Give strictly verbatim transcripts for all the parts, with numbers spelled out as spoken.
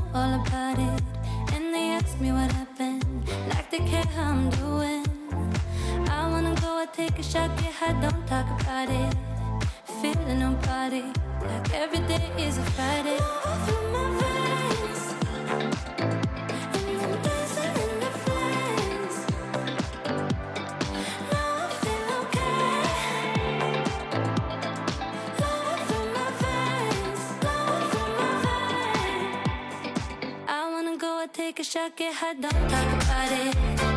all about it. And they ask me what happened, like they care how I'm doing. I wanna go, I take a shot, get high, don't talk about it. Feeling nobody, like every day is a Friday. Love in my veins, and I'm dancing in the flames. Now I feel okay. Love in my veins, love in my veins. I wanna go, I take a shot, get high, don't talk about it.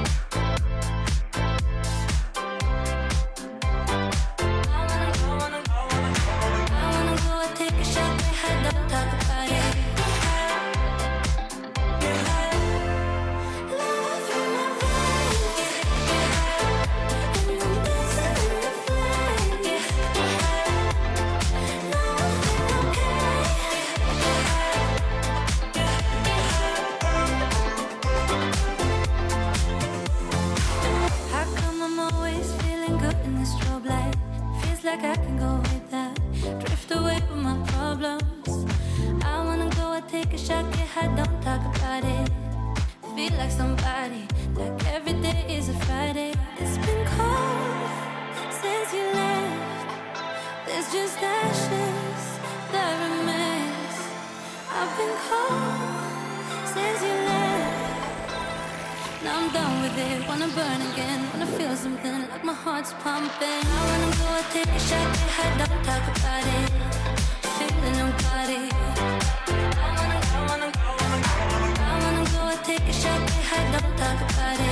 Like I can go with that, drift away from my problems. I wanna go, I take a shot, get high, don't talk about it. Feel like somebody, like every day is a Friday. It's been cold since you left. There's just ashes that remains. I've been cold since you left. Now I'm done with it, wanna burn again, wanna feel something like my heart's pumping. I wanna go, I take a shot, get high, don't talk about it. Feeling nobody. I wanna go, I wanna go, I wanna go, I take a shot, get high, don't talk about it.